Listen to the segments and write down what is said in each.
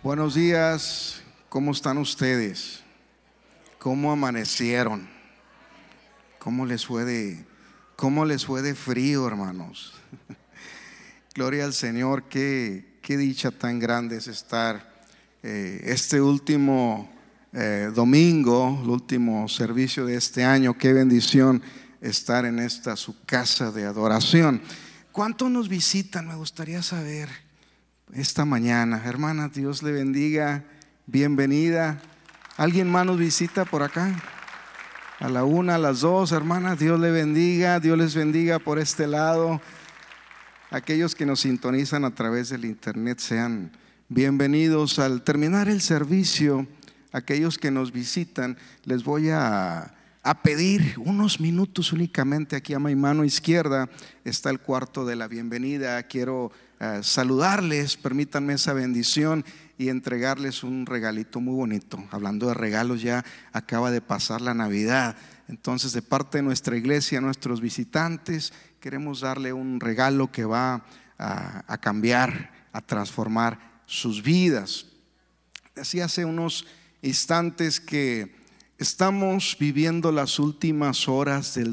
Buenos días, ¿cómo están ustedes? ¿Cómo amanecieron? ¿Cómo les fue de frío, hermanos? Gloria al Señor, qué dicha tan grande es estar este último domingo, el último servicio de este año. Qué bendición estar en esta su casa de adoración. ¿Cuántos nos visitan? Me gustaría saber esta mañana. Hermana, Dios le bendiga, bienvenida. ¿Alguien más nos visita por acá? A la 1, a las 2, hermana, Dios le bendiga, Dios les bendiga por este lado. Aquellos que nos sintonizan a través del internet, sean bienvenidos. Al terminar el servicio, aquellos que nos visitan, les voy a pedir unos minutos únicamente. Aquí a mi mano izquierda está el cuarto de la bienvenida. Quiero saludarles, permítanme esa bendición y entregarles un regalito muy bonito. Hablando de regalos, ya acaba de pasar la Navidad. Entonces, de parte de nuestra iglesia, a nuestros visitantes, queremos darle un regalo que va a cambiar, a transformar sus vidas. Decía hace unos instantes que estamos viviendo las últimas horas del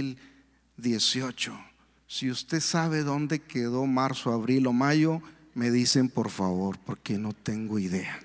2018. Si usted sabe dónde quedó marzo, abril o mayo, me dicen por favor, porque no tengo idea.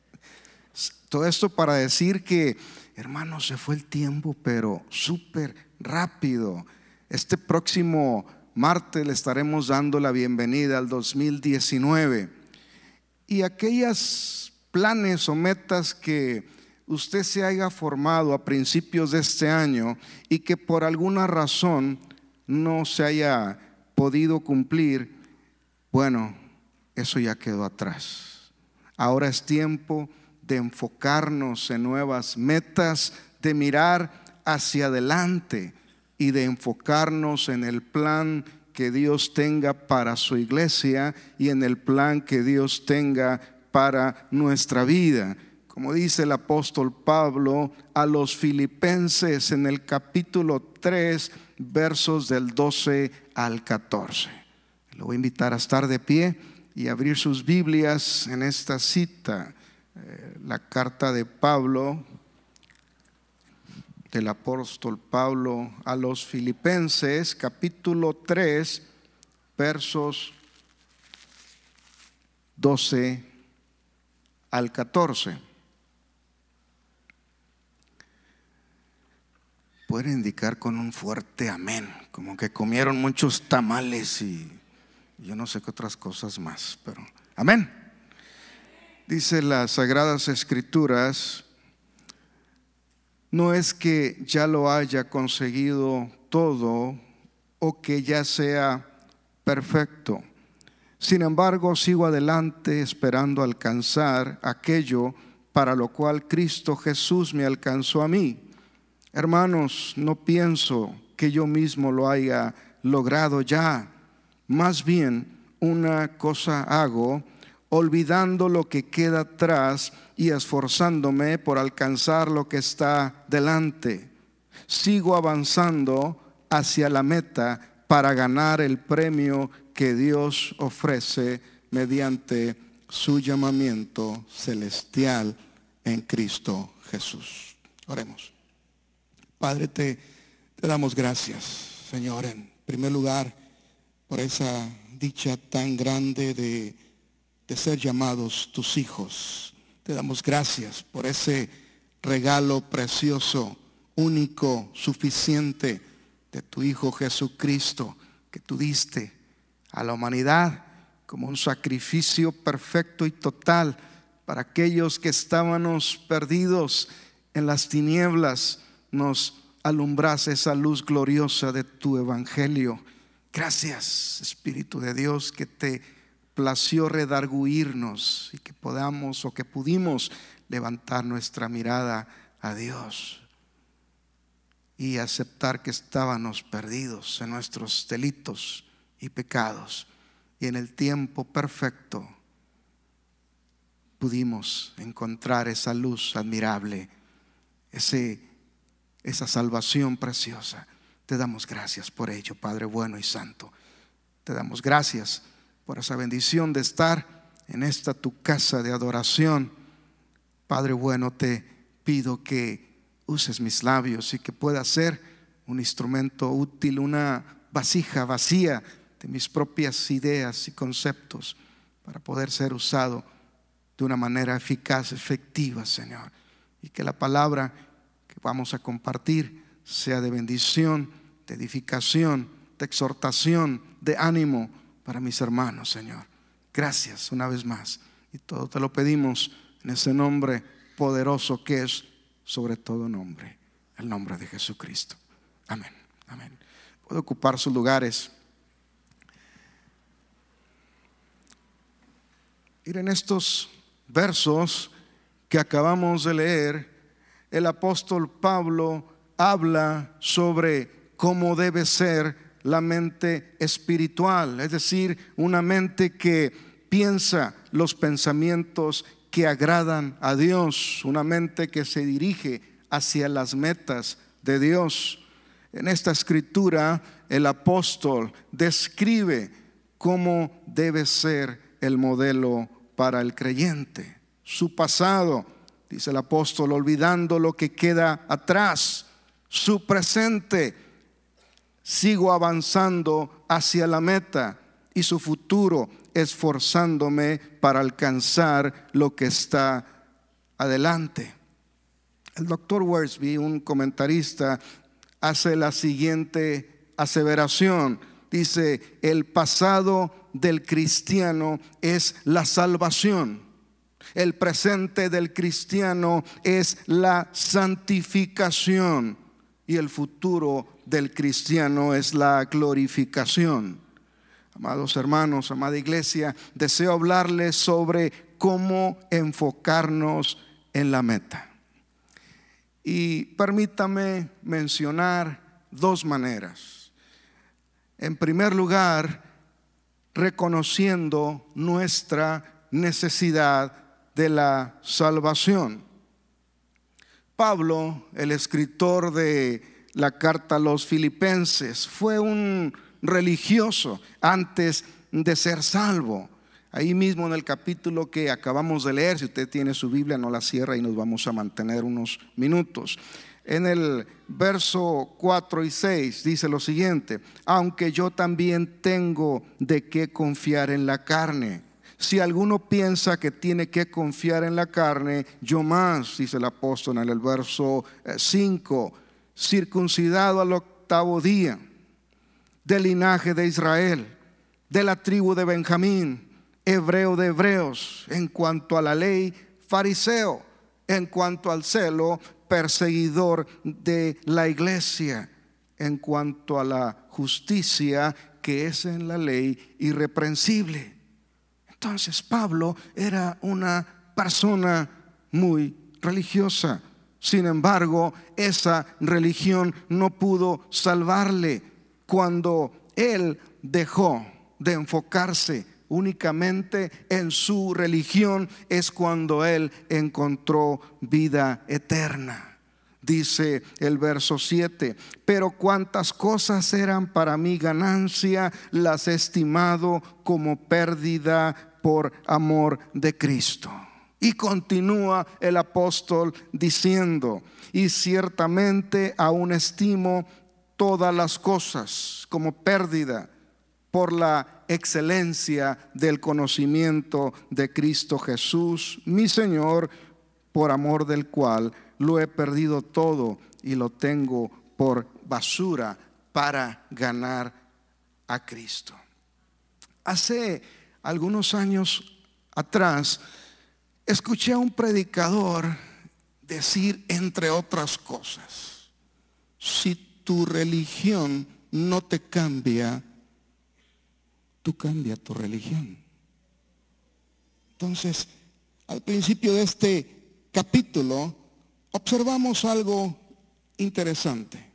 Todo esto para decir que, hermanos, se fue el tiempo, pero súper rápido. Este próximo martes le estaremos dando la bienvenida al 2019. Y aquellos planes o metas que usted se haya formado a principios de este año y que por alguna razón no se haya podido cumplir, bueno, eso ya quedó atrás. Ahora es tiempo de enfocarnos en nuevas metas, de mirar hacia adelante y de enfocarnos en el plan que Dios tenga para su iglesia y en el plan que Dios tenga para nuestra vida. Como dice el apóstol Pablo a los Filipenses en el capítulo 3, versos del 12 al 14. Lo voy a invitar a estar de pie y abrir sus Biblias en esta cita. La carta de Pablo, del apóstol Pablo a los Filipenses, capítulo 3, versos 12 al 14. Pueden indicar con un fuerte amén, como que comieron muchos tamales y yo no sé qué otras cosas más, pero amén. Dice las Sagradas Escrituras: no es que ya lo haya conseguido todo o que ya sea perfecto. Sin embargo, sigo adelante esperando alcanzar aquello para lo cual Cristo Jesús me alcanzó a mí. Hermanos, no pienso que yo mismo lo haya logrado ya. Más bien, una cosa hago, olvidando lo que queda atrás y esforzándome por alcanzar lo que está delante. Sigo avanzando hacia la meta para ganar el premio que Dios ofrece mediante su llamamiento celestial en Cristo Jesús. Oremos. Padre, te damos gracias, Señor, en primer lugar por esa dicha tan grande de ser llamados tus hijos. Te damos gracias por ese regalo precioso, único, suficiente de tu Hijo Jesucristo, que tú diste a la humanidad como un sacrificio perfecto y total para aquellos que estábamos perdidos en las tinieblas. Nos alumbrase esa luz gloriosa de tu evangelio. Gracias, Espíritu de Dios, que te plació redarguirnos y que podamos o que pudimos levantar nuestra mirada a Dios y aceptar que estábamos perdidos en nuestros delitos y pecados, y en el tiempo perfecto pudimos encontrar esa luz admirable, esa salvación preciosa. Te damos gracias por ello, Padre bueno y santo. Te damos gracias por esa bendición de estar en esta tu casa de adoración. Padre bueno, te pido que uses mis labios y que pueda ser un instrumento útil, una vasija vacía de mis propias ideas y conceptos, para poder ser usado de una manera eficaz, efectiva, Señor. Y que la palabra que vamos a compartir sea de bendición, de edificación, de exhortación, de ánimo para mis hermanos, Señor. Gracias una vez más. Y todo te lo pedimos en ese nombre poderoso que es sobre todo nombre, el nombre de Jesucristo. Amén. Amén. Puede ocupar sus lugares. Miren estos versos que acabamos de leer. El apóstol Pablo habla sobre cómo debe ser la mente espiritual, es decir, una mente que piensa los pensamientos que agradan a Dios, una mente que se dirige hacia las metas de Dios. En esta escritura el apóstol describe cómo debe ser el modelo para el creyente. Su pasado, dice el apóstol, olvidando lo que queda atrás. Su presente, sigo avanzando hacia la meta. Y su futuro, esforzándome para alcanzar lo que está adelante. El doctor Wiersbe, un comentarista, hace la siguiente aseveración. Dice: el pasado del cristiano es la salvación. El presente del cristiano es la santificación. Y el futuro del cristiano es la glorificación. Amados hermanos, amada iglesia, deseo hablarles sobre cómo enfocarnos en la meta. Y permítame mencionar dos maneras. En primer lugar, reconociendo nuestra necesidad de la salvación. Pablo, el escritor de la carta a los Filipenses, fue un religioso antes de ser salvo. Ahí mismo en el capítulo que acabamos de leer, si usted tiene su Biblia, no la cierra y nos vamos a mantener unos minutos. En el verso 4 y 6 dice lo siguiente: aunque yo también tengo de qué confiar en la carne. Si alguno piensa que tiene que confiar en la carne, yo más, dice el apóstol en el verso 5, circuncidado al 8º día, del linaje de Israel, de la tribu de Benjamín, hebreo de hebreos, en cuanto a la ley, fariseo, en cuanto al celo, perseguidor de la iglesia, en cuanto a la justicia que es en la ley, irreprensible. Entonces Pablo era una persona muy religiosa. Sin embargo, esa religión no pudo salvarle. Cuando él dejó de enfocarse únicamente en su religión, es cuando él encontró vida eterna. Dice el verso 7: pero cuantas cosas eran para mí ganancia, las he estimado como pérdida por amor de Cristo. Y continúa el apóstol diciendo: y ciertamente aún estimo todas las cosas como pérdida por la excelencia del conocimiento de Cristo Jesús, mi Señor, por amor del cual lo he perdido todo y lo tengo por basura para ganar a Cristo. Hace algunos años atrás escuché a un predicador decir, entre otras cosas: si tu religión no te cambia, tú cambia tu religión. Entonces, al principio de este capítulo observamos algo interesante.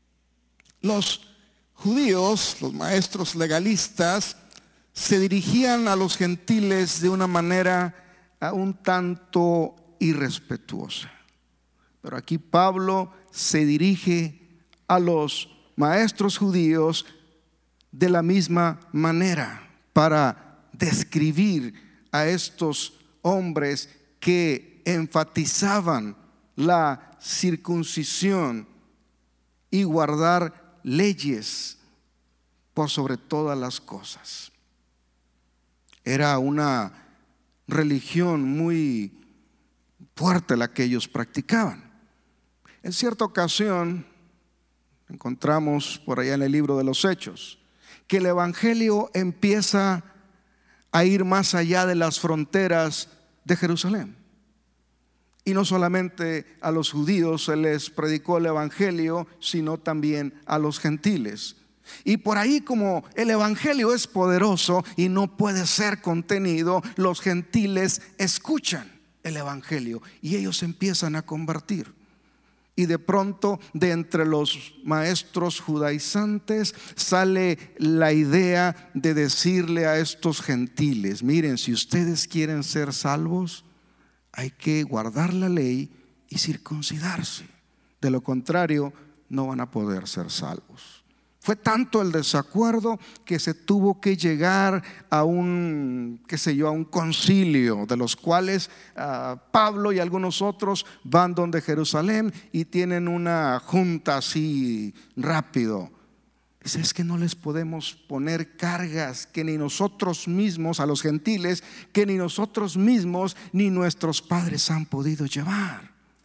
Los judíos, los maestros legalistas, se dirigían a los gentiles de una manera un tanto irrespetuosa. Pero aquí Pablo se dirige a los maestros judíos de la misma manera para describir a estos hombres que enfatizaban la circuncisión y guardar leyes por sobre todas las cosas. Era una religión muy fuerte la que ellos practicaban. En cierta ocasión encontramos por allá en el libro de los Hechos que el evangelio empieza a ir más allá de las fronteras de Jerusalén. Y no solamente a los judíos se les predicó el evangelio, sino también a los gentiles. Y por ahí, como el evangelio es poderoso y no puede ser contenido, los gentiles escuchan el evangelio y ellos empiezan a convertir. Y de pronto, de entre los maestros judaizantes sale la idea de decirle a estos gentiles: miren, si ustedes quieren ser salvos, hay que guardar la ley y circuncidarse. De lo contrario, no van a poder ser salvos. Fue tanto el desacuerdo que se tuvo que llegar a un concilio, de los cuales Pablo y algunos otros van donde Jerusalén y tienen una junta así rápido. Dice: es que no les podemos poner cargas que ni nosotros mismos, a los gentiles, que ni nosotros mismos ni nuestros padres han podido llevar.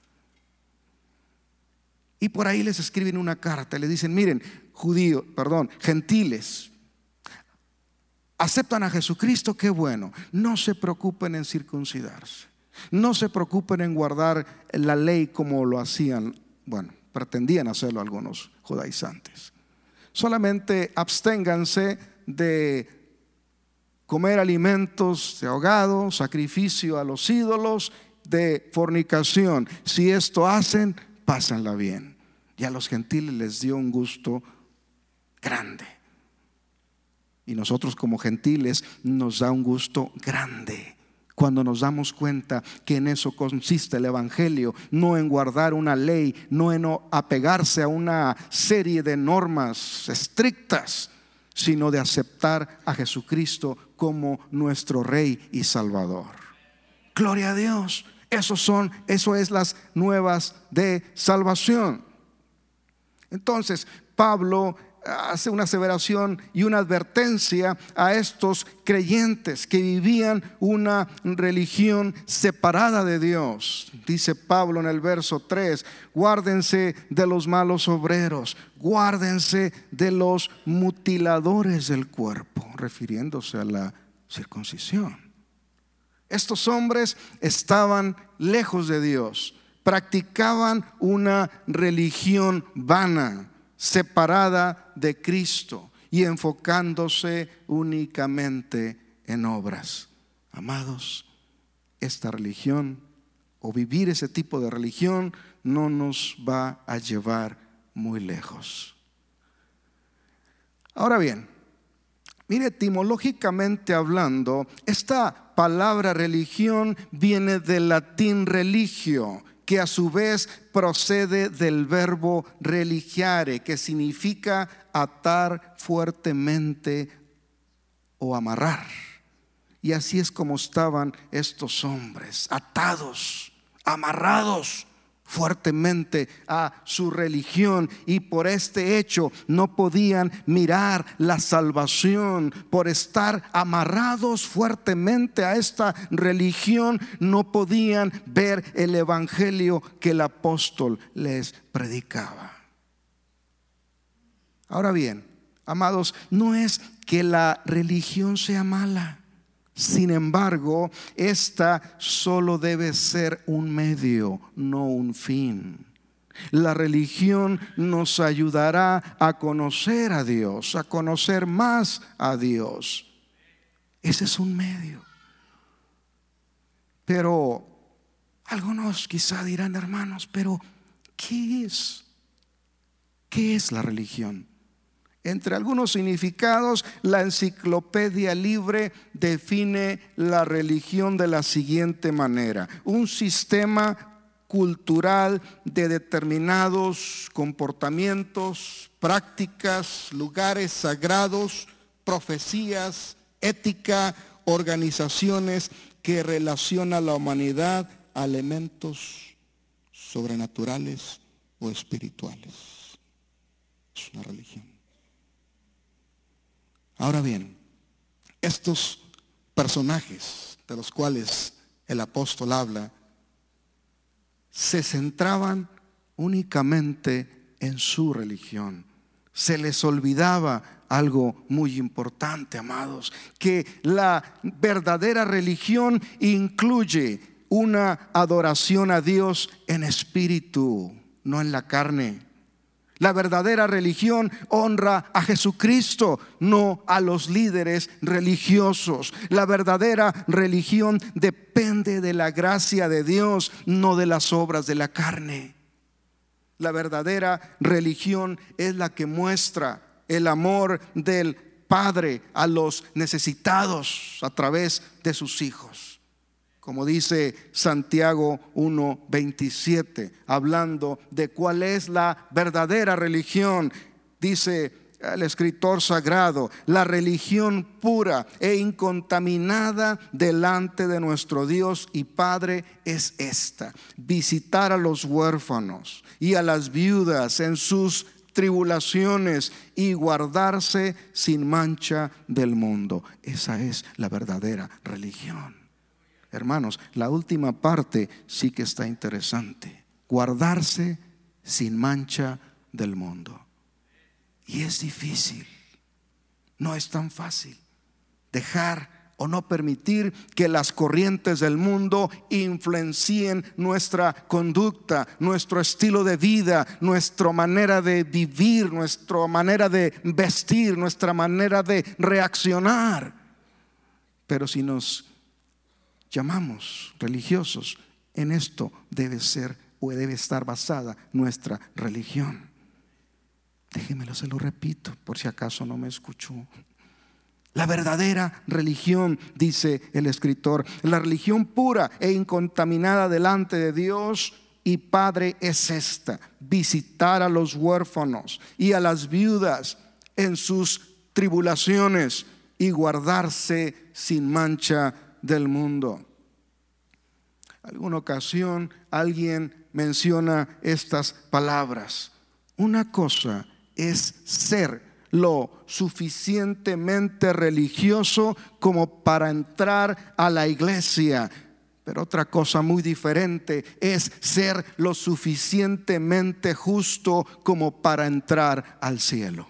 Y por ahí les escriben una carta y le dicen: miren, gentiles, aceptan a Jesucristo, qué bueno, no se preocupen en circuncidarse, no se preocupen en guardar la ley como lo hacían, pretendían hacerlo algunos judaizantes. Solamente absténganse de comer alimentos de ahogado, sacrificio a los ídolos, de fornicación. Si esto hacen, pásenla bien. Y a los gentiles les dio un gusto grande. Y nosotros como gentiles nos da un gusto grande cuando nos damos cuenta que en eso consiste el evangelio, no en guardar una ley, no en apegarse a una serie de normas estrictas, sino de aceptar a Jesucristo como nuestro Rey y Salvador. Gloria a Dios. Eso es las nuevas de salvación. Entonces Pablo hace una aseveración y una advertencia a estos creyentes que vivían una religión separada de Dios. Dice Pablo en el verso 3: guárdense de los malos obreros, guárdense de los mutiladores del cuerpo, refiriéndose a la circuncisión. Estos hombres estaban lejos de Dios, practicaban una religión vana, separada de Cristo y enfocándose únicamente en obras. Amados, esta religión o vivir ese tipo de religión no nos va a llevar muy lejos. Ahora bien, mire, etimológicamente hablando, esta palabra religión viene del latín religio, que a su vez procede del verbo religiare, que significa atar fuertemente o amarrar. Y así es como estaban estos hombres, atados, amarrados fuertemente a su religión, y por este hecho no podían mirar la salvación. Por estar amarrados fuertemente a esta religión, no podían ver el evangelio que el apóstol les predicaba. Ahora bien, amados, no es que la religión sea mala. Sin embargo, esta solo debe ser un medio, no un fin. La religión nos ayudará a conocer a Dios, a conocer más a Dios. Ese es un medio. Pero algunos quizá dirán: hermanos, pero ¿qué es? ¿Qué es la religión? Entre algunos significados, la Enciclopedia Libre define la religión de la siguiente manera: un sistema cultural de determinados comportamientos, prácticas, lugares sagrados, profecías, ética organizaciones que relacionan a la humanidad a elementos sobrenaturales o espirituales. Es una religión. Ahora bien, estos personajes de los cuales el apóstol habla se centraban únicamente en su religión. Se les olvidaba algo muy importante, amados, que la verdadera religión incluye una adoración a Dios en espíritu, no en la carne. La verdadera religión honra a Jesucristo, no a los líderes religiosos. La verdadera religión depende de la gracia de Dios, no de las obras de la carne. La verdadera religión es la que muestra el amor del Padre a los necesitados a través de sus hijos. Como dice Santiago 1:27, hablando de cuál es la verdadera religión, dice el escritor sagrado: la religión pura e incontaminada delante de nuestro Dios y Padre es esta: visitar a los huérfanos y a las viudas en sus tribulaciones y guardarse sin mancha del mundo. Esa es la verdadera religión. Hermanos, la última parte sí que está interesante: guardarse sin mancha del mundo. Y es difícil, no es tan fácil dejar o no permitir que las corrientes del mundo influencien nuestra conducta, nuestro estilo de vida, nuestra manera de vivir, nuestra manera de vestir, nuestra manera de reaccionar. Pero si nos llamamos religiosos, en esto debe ser o debe estar basada nuestra religión. Déjemelo, se lo repito por si acaso no me escuchó. La verdadera religión, dice el escritor, la religión pura e incontaminada delante de Dios y Padre es esta: visitar a los huérfanos y a las viudas en sus tribulaciones y guardarse sin mancha del mundo. Alguna ocasión alguien menciona estas palabras: una cosa es ser lo suficientemente religioso como para entrar a la iglesia, pero otra cosa muy diferente es ser lo suficientemente justo como para entrar al cielo.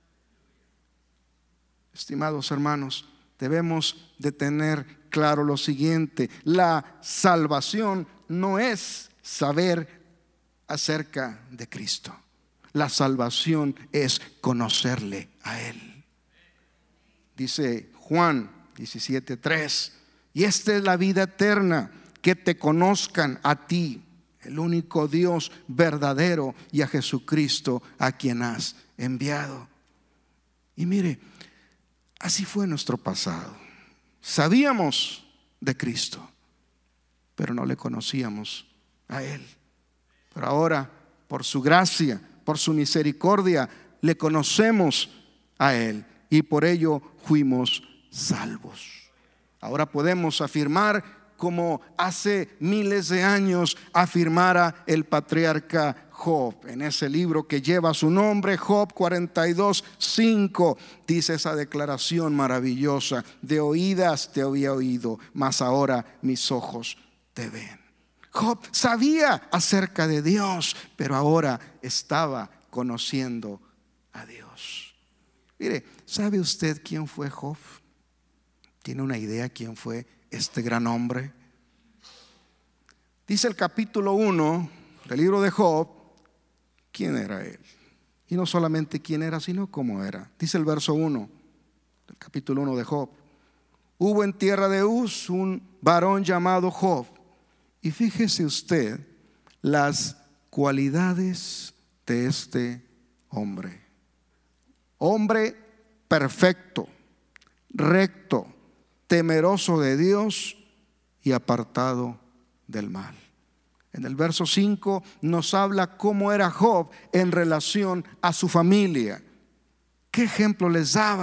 Estimados hermanos, debemos de tener claro lo siguiente: la salvación no es saber acerca de Cristo. La salvación es conocerle a Él. Dice Juan 17:3: y esta es la vida eterna, que te conozcan a ti, el único Dios verdadero, y a Jesucristo a quien has enviado. Y mire, así fue nuestro pasado. Sabíamos de Cristo, pero no le conocíamos a Él. Pero ahora, por su gracia, por su misericordia, le conocemos a Él y por ello fuimos salvos. Ahora podemos afirmar, como hace miles de años afirmara el patriarca Job en ese libro que lleva su nombre, Job 42:5, dice esa declaración maravillosa: de oídas te había oído, mas ahora mis ojos te ven. Job sabía acerca de Dios, pero ahora estaba conociendo a Dios. Mire, ¿sabe usted quién fue Job? ¿Tiene una idea quién fue este gran hombre? Dice el capítulo 1 del libro de Job quién era él. Y no solamente quién era, sino cómo era. Dice el verso 1 del capítulo 1 de Job: hubo en tierra de Uz un varón llamado Job. Y fíjese usted las cualidades de este hombre: hombre perfecto, recto, temeroso de Dios y apartado del mal. En el verso 5 nos habla cómo era Job en relación a su familia. ¿Qué ejemplo les daba?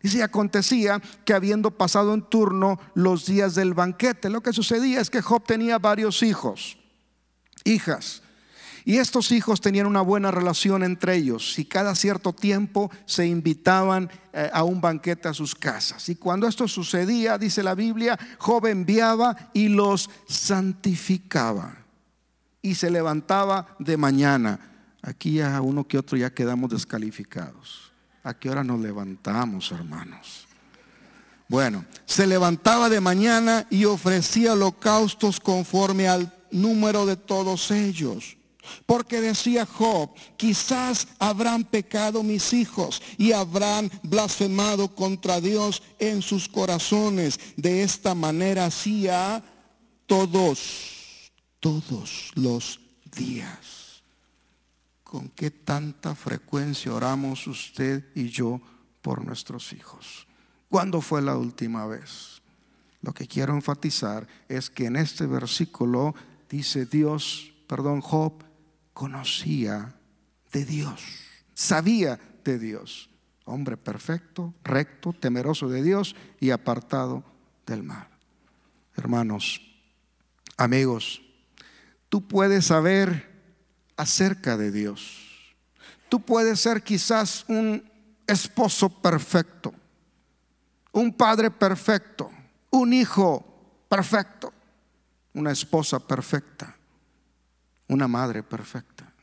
Dice, y acontecía que habiendo pasado en turno los días del banquete, lo que sucedía es que Job tenía varios hijos, hijas, y estos hijos tenían una buena relación entre ellos, y cada cierto tiempo se invitaban a un banquete a sus casas. Y cuando esto sucedía, dice la Biblia, Job enviaba y los santificaba, y se levantaba de mañana. Aquí ya uno que otro ya quedamos descalificados. ¿A qué hora nos levantamos, hermanos? Bueno, se levantaba de mañana y ofrecía holocaustos conforme al número de todos ellos. Porque decía Job, quizás habrán pecado mis hijos y habrán blasfemado contra Dios en sus corazones. De esta manera hacía todos los días. ¿Con qué tanta frecuencia oramos usted y yo por nuestros hijos? ¿Cuándo fue la última vez? Lo que quiero enfatizar es que en este versículo dice Job conocía de Dios, sabía de Dios, hombre perfecto, recto, temeroso de Dios y apartado del mal. Hermanos, amigos, tú puedes saber acerca de Dios. Tú puedes ser quizás un esposo perfecto, un padre perfecto, un hijo perfecto, una esposa perfecta, una madre perfecta.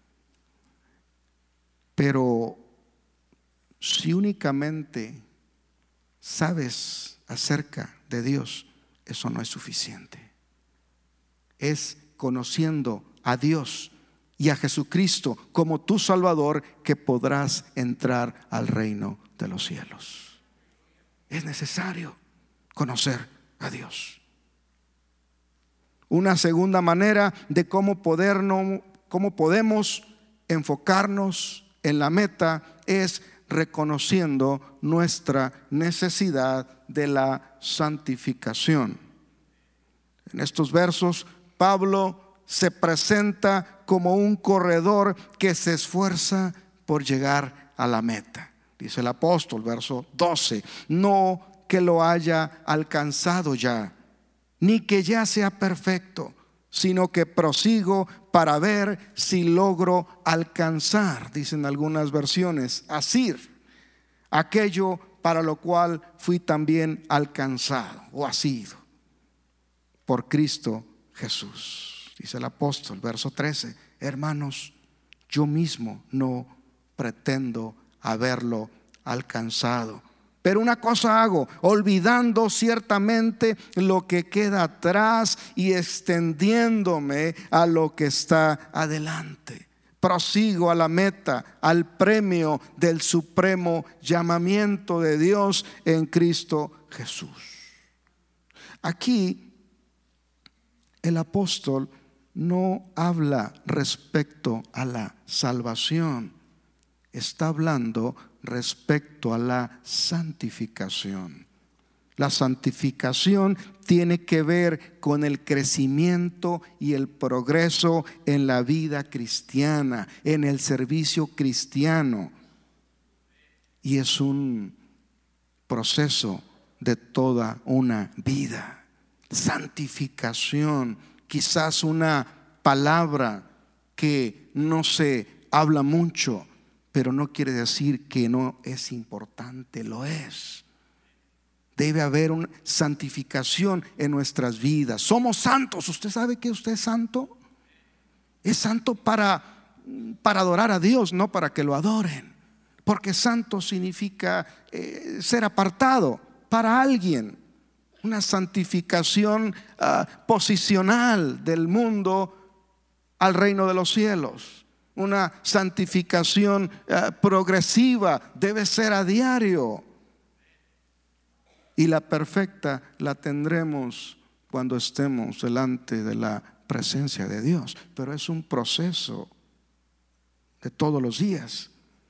Pero si únicamente sabes acerca de Dios, eso no es suficiente. Es conociendo a Dios y a Jesucristo como tu Salvador que podrás entrar al reino de los cielos. Es necesario conocer a Dios. Una segunda manera de cómo podemos enfocarnos en la meta es reconociendo nuestra necesidad de la santificación. En estos versos, Pablo se presenta como un corredor que se esfuerza por llegar a la meta. Dice el apóstol, verso 12, no que lo haya alcanzado ya, ni que ya sea perfecto, sino que prosigo para ver si logro alcanzar, dicen algunas versiones, asir, aquello para lo cual fui también alcanzado o asido por Cristo Jesús. Dice el apóstol, verso 13, hermanos, yo mismo no pretendo haberlo alcanzado, pero una cosa hago, olvidando ciertamente lo que queda atrás y extendiéndome a lo que está adelante. Prosigo a la meta, al premio del supremo llamamiento de Dios en Cristo Jesús. Aquí el apóstol no habla respecto a la salvación, está hablando respecto a la santificación. La santificación tiene que ver con el crecimiento y el progreso en la vida cristiana, en el servicio cristiano. Y es un proceso de toda una vida. Santificación, quizás una palabra que no se habla mucho, pero no quiere decir que no es importante, lo es. Debe haber una santificación en nuestras vidas. Somos santos. ¿Usted sabe que usted es santo? Es santo para adorar a Dios, no para que lo adoren. Porque santo significa ser apartado para alguien. Una santificación posicional del mundo al reino de los cielos. Una santificación progresiva, debe ser a diario. Y la perfecta la tendremos cuando estemos delante de la presencia de Dios. Pero es un proceso de todos los días.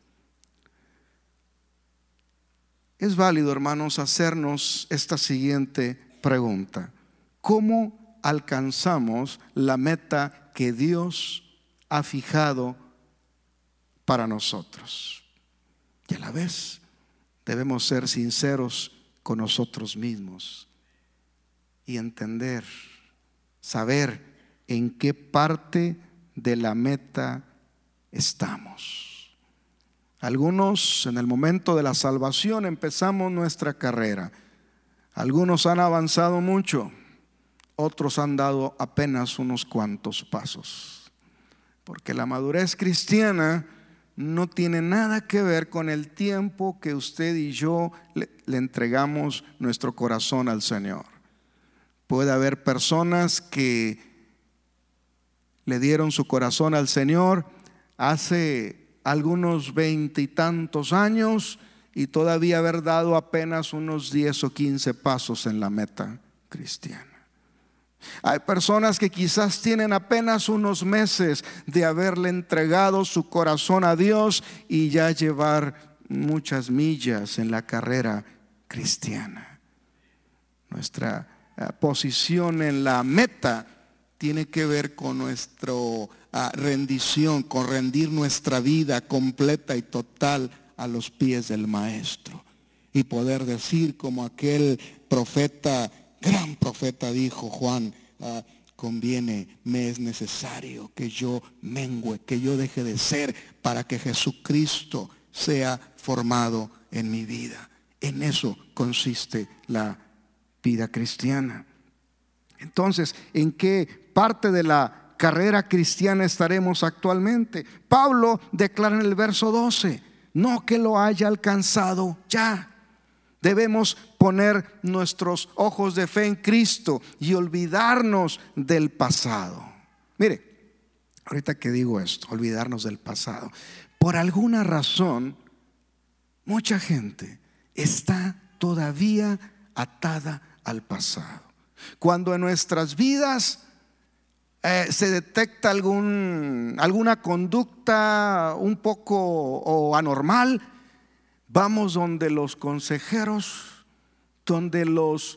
Es válido, hermanos, hacernos esta siguiente pregunta: ¿cómo alcanzamos la meta que Dios ha fijado para nosotros? Y a la vez Debemos ser sinceros con nosotros mismos y entender, saber en qué parte de la meta estamos. Algunos en el momento de la salvación empezamos nuestra carrera. Algunos han avanzado mucho, otros han dado apenas unos cuantos pasos. Porque la madurez cristiana no tiene nada que ver con el tiempo que usted y yo le entregamos nuestro corazón al Señor. Puede haber personas que le dieron su corazón al Señor hace algunos 20 y tantos años y todavía haber dado apenas unos 10 o 15 pasos en la meta cristiana. Hay personas que quizás tienen apenas unos meses de haberle entregado su corazón a Dios y ya llevar muchas millas en la carrera cristiana. Nuestra posición en la meta tiene que ver con nuestra rendición, con rendir nuestra vida completa y total a los pies del Maestro y poder decir como aquel profeta, gran profeta dijo Juan, conviene, me es necesario que yo mengüe, que yo deje de ser para que Jesucristo sea formado en mi vida. En eso consiste la vida cristiana. Entonces, ¿en qué parte de la carrera cristiana estaremos actualmente? Pablo declara en el verso 12, no que lo haya alcanzado ya. Debemos poner nuestros ojos de fe en Cristo y olvidarnos del pasado. Mire, ahorita que digo esto, olvidarnos del pasado. Por alguna razón, mucha gente está todavía atada al pasado. Cuando en nuestras vidas se detecta alguna conducta un poco o anormal, vamos donde los consejeros, donde los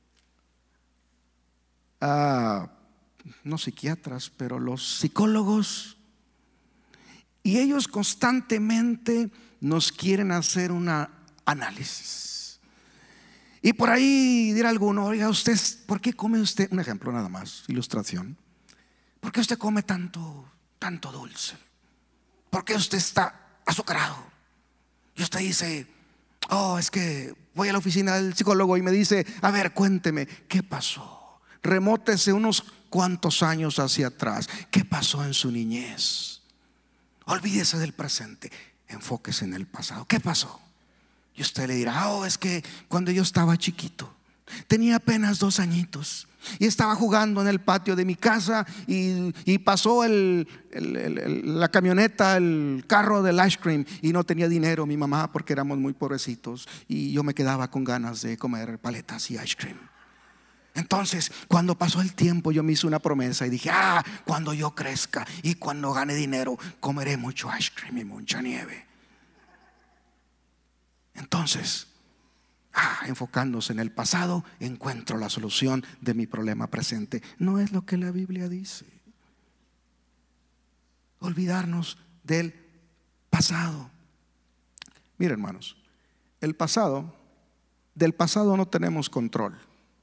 no psiquiatras, pero los psicólogos, y ellos constantemente nos quieren hacer un análisis. Y por ahí dirá alguno, oiga, usted, ¿por qué come usted? Un ejemplo nada más, ilustración. ¿Por qué usted come tanto dulce? ¿Por qué usted está azucarado? Y usted dice, oh, es que voy a la oficina del psicólogo y me dice, a ver, cuénteme, ¿qué pasó? Remótese unos cuantos años hacia atrás. ¿Qué pasó en su niñez? Olvídese del presente, enfóquese en el pasado. ¿Qué pasó? Y usted le dirá, oh, es que cuando yo estaba chiquito, tenía apenas 2 añitos y estaba jugando en el patio de mi casa y pasó la camioneta, el carro del ice cream, y no tenía dinero mi mamá porque éramos muy pobrecitos y yo me quedaba con ganas de comer paletas y ice cream. Entonces, cuando pasó el tiempo, yo me hice una promesa y dije, cuando yo crezca y cuando gane dinero, comeré mucho ice cream y mucha nieve. Entonces, enfocándose en el pasado, encuentro la solución de mi problema presente. No es lo que la Biblia dice. Olvidarnos del pasado. Mira, hermanos, del pasado no tenemos control.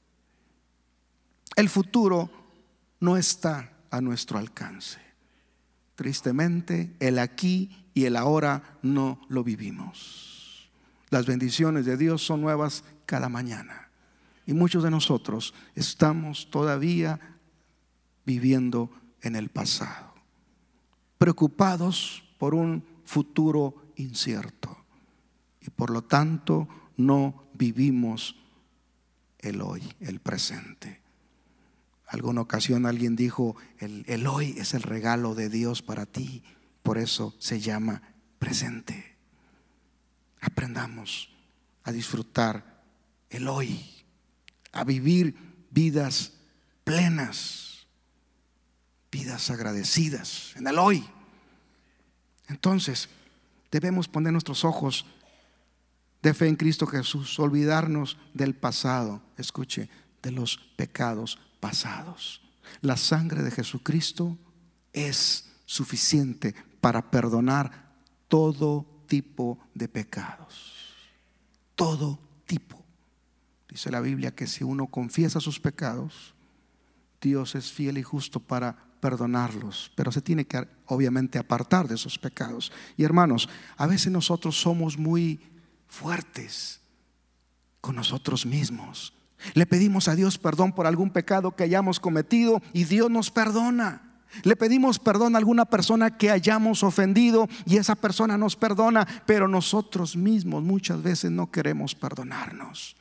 El futuro no está a nuestro alcance. Tristemente, el aquí y el ahora no lo vivimos. Las bendiciones de Dios son nuevas cada mañana. Y muchos de nosotros estamos todavía viviendo en el pasado, preocupados por un futuro incierto. Y por lo tanto no vivimos el hoy, el presente. Alguna ocasión alguien dijo, el hoy es el regalo de Dios para ti. Por eso se llama presente. Aprendamos a disfrutar el hoy, a vivir vidas plenas, vidas agradecidas en el hoy. Entonces, debemos poner nuestros ojos de fe en Cristo Jesús, olvidarnos del pasado, escuche, de los pecados pasados. La sangre de Jesucristo es suficiente para perdonar todo tipo de pecados. todo tipo. Dice la Biblia que si uno confiesa sus pecados, Dios es fiel y justo para perdonarlos, pero se tiene que obviamente apartar de esos pecados. Y hermanos, a veces nosotros somos muy fuertes con nosotros mismos. Le pedimos a Dios perdón por algún pecado que hayamos cometido y Dios nos perdona. Le pedimos perdón a alguna persona que hayamos ofendido y esa persona nos perdona, pero nosotros mismos muchas veces no queremos perdonarnos.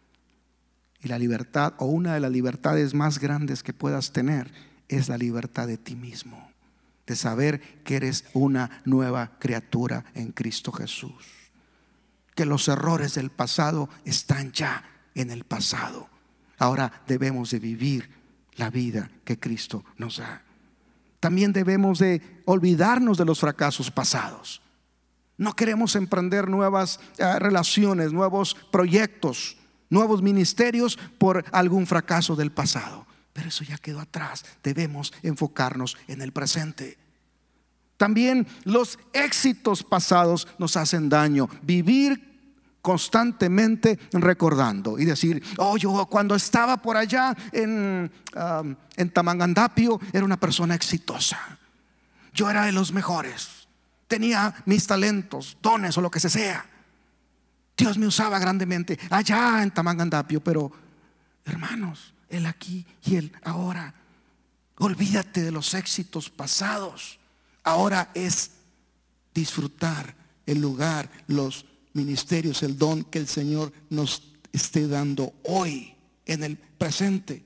Y la libertad, o una de las libertades más grandes que puedas tener, es la libertad de ti mismo, de saber que eres una nueva criatura en Cristo Jesús, que los errores del pasado están ya en el pasado. Ahora debemos de vivir la vida que Cristo nos da. También debemos de olvidarnos de los fracasos pasados. No queremos emprender nuevas relaciones, nuevos proyectos, nuevos ministerios por algún fracaso del pasado. Pero eso ya quedó atrás. Debemos enfocarnos en el presente. También los éxitos pasados nos hacen daño. Vivir constantemente recordando y decir: oh, yo cuando estaba por allá en Tamangandapio era una persona exitosa, yo era de los mejores, tenía mis talentos, dones o lo que sea, Dios me usaba grandemente allá en Tamangandapio. Pero hermanos, el aquí y el ahora. Olvídate de los éxitos pasados. Ahora es disfrutar el lugar, los ministerios, el don que el Señor nos esté dando hoy en el presente.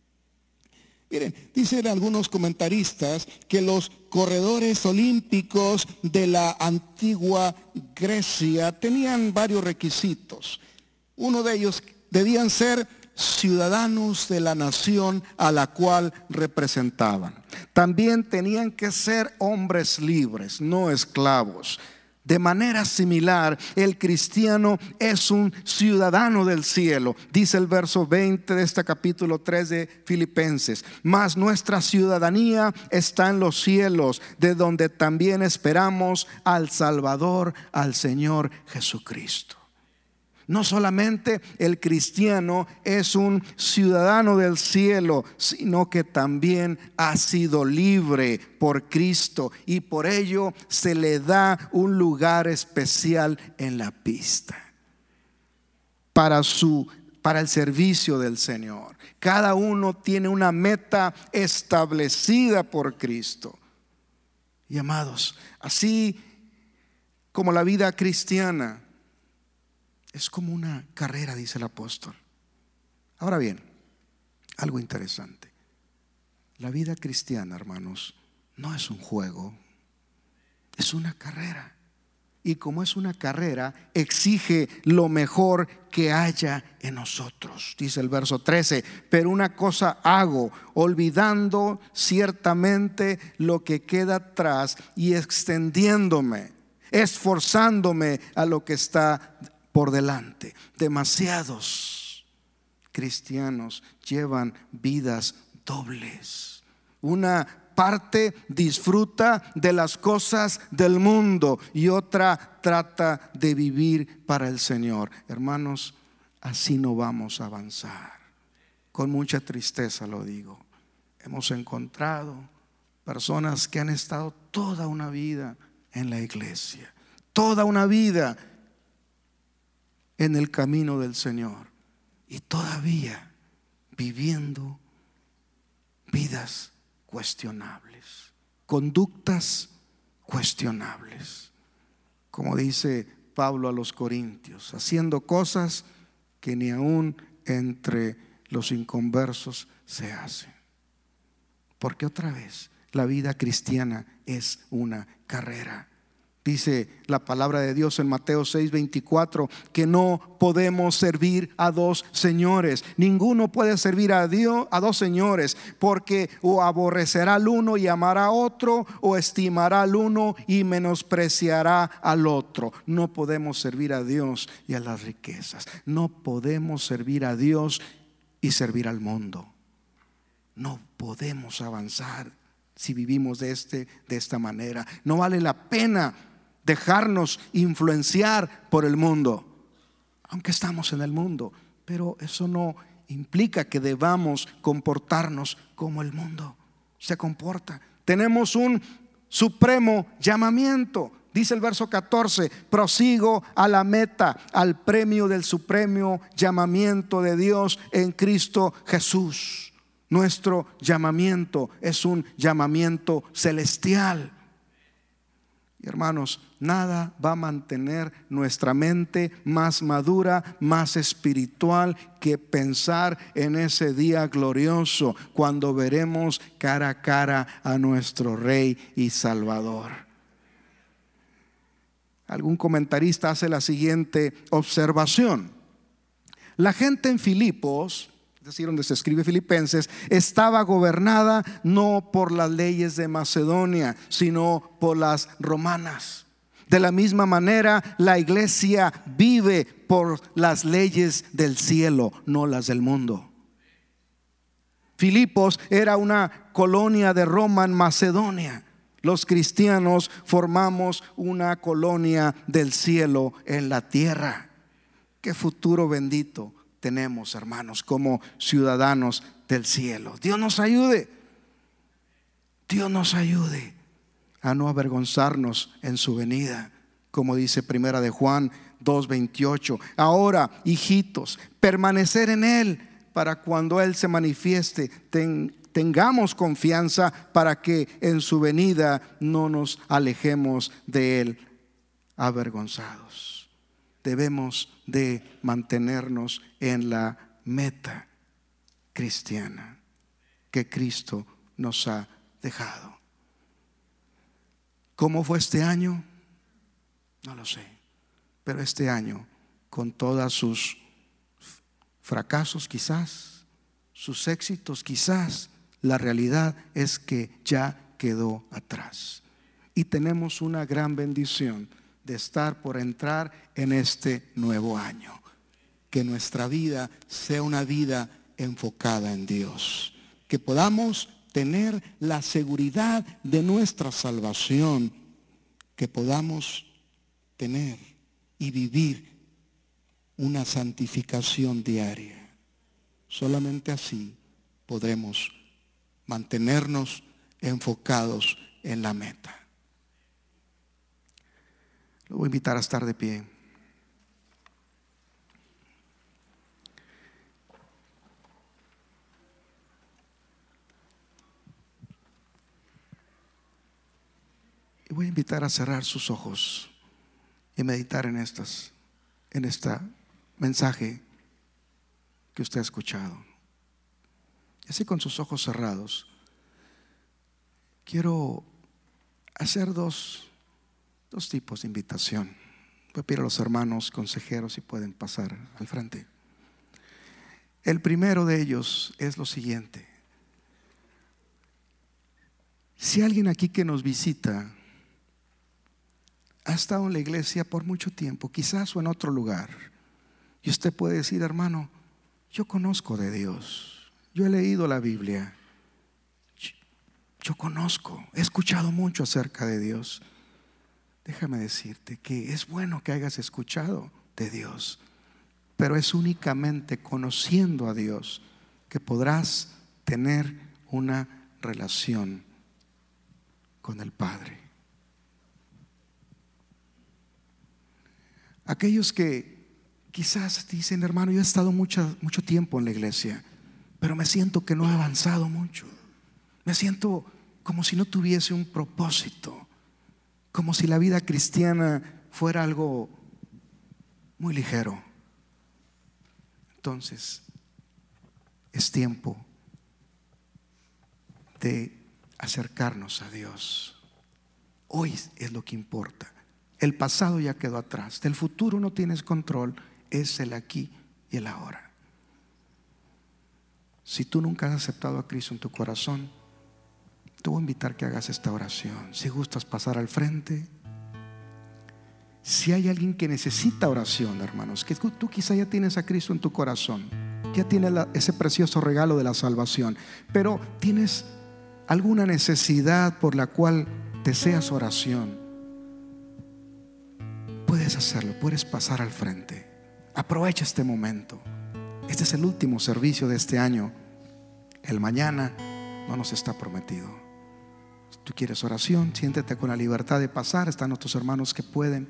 Miren, dicen algunos comentaristas que los corredores olímpicos de la antigua Grecia tenían varios requisitos. Uno de ellos, debían ser ciudadanos de la nación a la cual representaban. También tenían que ser hombres libres, no esclavos. De manera similar, el cristiano es un ciudadano del cielo. Dice el verso 20 de este capítulo 3 de Filipenses: mas nuestra ciudadanía está en los cielos, de donde también esperamos al Salvador, al Señor Jesucristo. No solamente el cristiano es un ciudadano del cielo, sino que también ha sido libre por Cristo, y por ello se le da un lugar especial en la pista para el servicio del Señor. Cada uno tiene una meta establecida por Cristo. Y amados, así como la vida cristiana es como una carrera, dice el apóstol. Ahora bien, algo interesante: la vida cristiana, hermanos, no es un juego, es una carrera. Y como es una carrera, exige lo mejor que haya en nosotros. Dice el verso 13: pero una cosa hago, olvidando ciertamente lo que queda atrás y extendiéndome, esforzándome a lo que está por delante. Demasiados cristianos llevan vidas dobles. Una parte disfruta de las cosas del mundo y otra trata de vivir para el Señor. Hermanos, así no vamos a avanzar. Con mucha tristeza lo digo. Hemos encontrado personas que han estado toda una vida en la iglesia, toda una vida en el camino del Señor, y todavía viviendo vidas cuestionables, conductas cuestionables, como dice Pablo a los Corintios, haciendo cosas que ni aún entre los inconversos se hacen. Porque otra vez, la vida cristiana es una carrera. Dice la palabra de Dios en Mateo 6:24 que no podemos servir a dos señores. Ninguno puede servir a Dios, a dos señores, porque o aborrecerá al uno y amará a otro, o estimará al uno y menospreciará al otro. No podemos servir a Dios y a las riquezas. No podemos servir a Dios y servir al mundo. No podemos avanzar si vivimos de esta manera. No vale la pena dejarnos influenciar por el mundo. aunque estamos en el mundo, pero eso no implica que debamos comportarnos como el mundo se comporta. Tenemos un supremo llamamiento. Dice el verso 14: prosigo a la meta, al premio del supremo llamamiento de Dios en Cristo Jesús. Nuestro llamamiento es un llamamiento celestial. Y hermanos, nada va a mantener nuestra mente más madura, más espiritual, que pensar en ese día glorioso cuando veremos cara a cara a nuestro Rey y Salvador. Algún comentarista hace la siguiente observación: la gente en Filipos, es decir, donde se escribe Filipenses, estaba gobernada no por las leyes de Macedonia, sino por las romanas. De la misma manera, la iglesia vive por las leyes del cielo, no las del mundo. Filipos era una colonia de Roma en Macedonia. Los cristianos formamos una colonia del cielo en la tierra. Qué futuro bendito tenemos, hermanos, como ciudadanos del cielo. Dios nos ayude. Dios nos ayude a no avergonzarnos en su venida, como dice Primera de Juan 2:28. Ahora, hijitos, permanecer en Él, para cuando Él se manifieste tengamos confianza, para que en su venida no nos alejemos de Él avergonzados. Debemos de mantenernos en la meta cristiana que Cristo nos ha dejado. ¿Cómo fue este año? No lo sé, pero este año, con todos sus fracasos quizás, sus éxitos quizás, la realidad es que ya quedó atrás. Y tenemos una gran bendición de estar por entrar en este nuevo año. Que nuestra vida sea una vida enfocada en Dios. Que podamos tener la seguridad de nuestra salvación. Que podamos tener y vivir una santificación diaria. Solamente así podremos mantenernos enfocados en la meta. Lo voy a invitar a estar de pie. Y voy a invitar a cerrar sus ojos y meditar en este mensaje que usted ha escuchado. Así, con sus ojos cerrados, quiero hacer dos tipos de invitación. Voy a pedir a los hermanos consejeros si pueden pasar al frente. El primero de ellos es lo siguiente: si alguien aquí que nos visita ha estado en la iglesia por mucho tiempo, quizás o en otro lugar, y usted puede decir: hermano, yo conozco de Dios, yo he leído la Biblia, yo conozco, he escuchado mucho acerca de Dios. Déjame decirte que es bueno que hayas escuchado de Dios, pero es únicamente conociendo a Dios que podrás tener una relación con el Padre. Aquellos que quizás dicen: hermano, yo he estado mucho tiempo en la iglesia, pero me siento que no he avanzado mucho. Me siento como si no tuviese un propósito, como si la vida cristiana fuera algo muy ligero. Entonces, es tiempo de acercarnos a Dios. Hoy es lo que importa. El pasado ya quedó atrás. Del futuro no tienes control. Es el aquí y el ahora. Si tú nunca has aceptado a Cristo en tu corazón, te voy a invitar que hagas esta oración. Si gustas pasar al frente. Si hay alguien que necesita oración, hermanos, que tú quizá ya tienes a Cristo en tu corazón, ya tienes ese precioso regalo de la salvación, pero tienes alguna necesidad por la cual deseas oración, puedes hacerlo, puedes pasar al frente. Aprovecha este momento. Este es el último servicio de este año. El mañana no nos está prometido. Si tú quieres oración, siéntete con la libertad de pasar. Están nuestros hermanos que pueden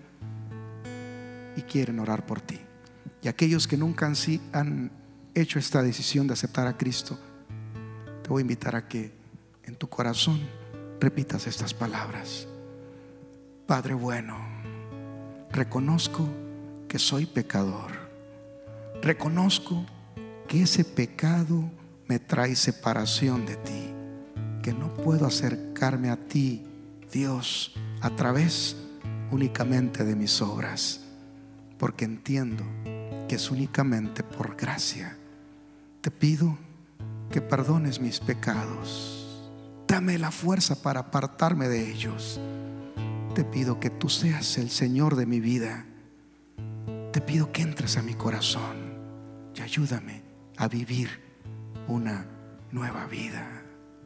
y quieren orar por ti. Y aquellos que nunca han hecho esta decisión de aceptar a Cristo, te voy a invitar a que en tu corazón repitas estas palabras. Padre bueno, reconozco que soy pecador. Reconozco que ese pecado me trae separación de ti, que no puedo acercarme a ti, Dios, a través únicamente de mis obras, porque entiendo que es únicamente por gracia. Te pido que perdones mis pecados. Dame la fuerza para apartarme de ellos. Te pido que tú seas el Señor de mi vida. Te pido que entres a mi corazón y ayúdame a vivir una nueva vida.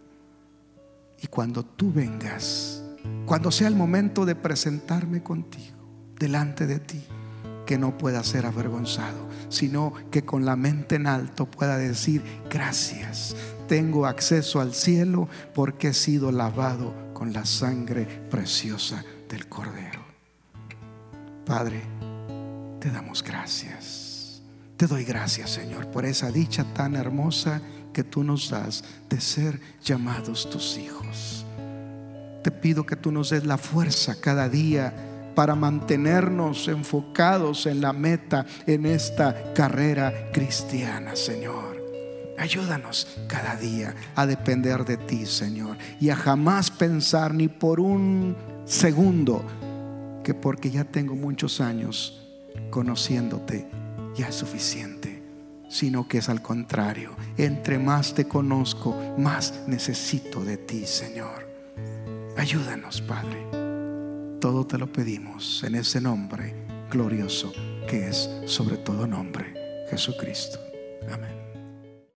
Y cuando tú vengas, cuando sea el momento de presentarme contigo, delante de ti, que no pueda ser avergonzado, sino que con la mente en alto pueda decir: gracias, tengo acceso al cielo porque he sido lavado con la sangre preciosa del Cordero. Padre, te damos gracias. Te doy gracias, Señor, por esa dicha tan hermosa que tú nos das de ser llamados tus hijos. Te pido que tú nos des la fuerza cada día para mantenernos enfocados en la meta, en esta carrera cristiana, Señor. Ayúdanos cada día a depender de ti, Señor, y a jamás pensar ni por un segundo que porque ya tengo muchos años conociéndote ya es suficiente, sino que es al contrario. Entre más te conozco, más necesito de ti, Señor. Ayúdanos, Padre. Todo te lo pedimos en ese nombre glorioso que es sobre todo nombre, Jesucristo. Amén.